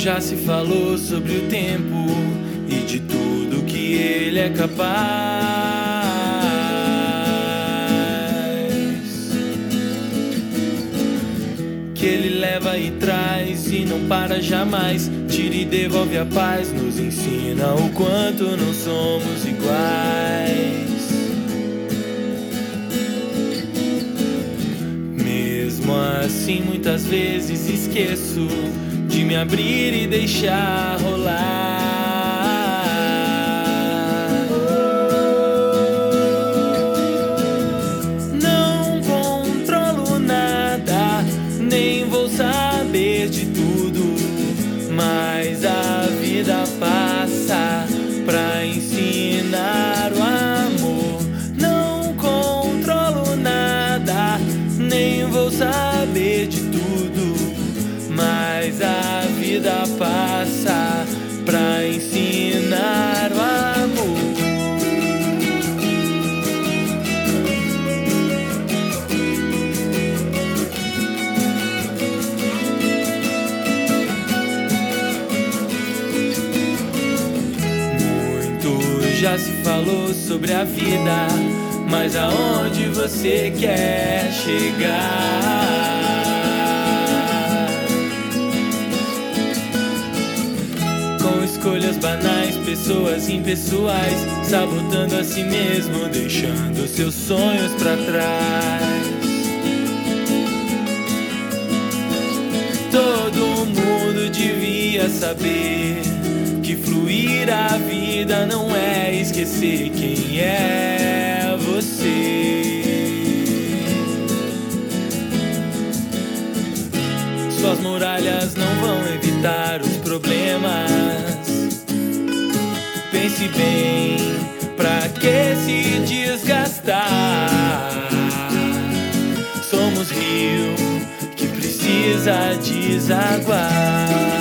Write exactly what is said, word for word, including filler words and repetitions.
já se falou sobre o tempo e de tudo que ele é capaz. Que ele leva e traz e não para jamais. Tira e devolve a paz, nos ensina o quanto não somos iguais. Mesmo assim, muitas vezes esqueço de me abrir e deixar rolar. Não controlo nada, nem vou saber de tudo, mas a vida passa pra ensinar o amor. Não controlo nada, nem vou saber de tudo, mas a vida passa pra ensinar o amor. Muito já se falou sobre a vida, mas aonde você quer chegar? Com escolhas banais, pessoas impessoais, sabotando a si mesmo, deixando seus sonhos pra trás. Todo mundo devia saber que fluir a vida não é esquecer quem é você. Suas muralhas não vão evitar os problemas. Pense bem, pra que se desgastar? Somos rio que precisa desaguar.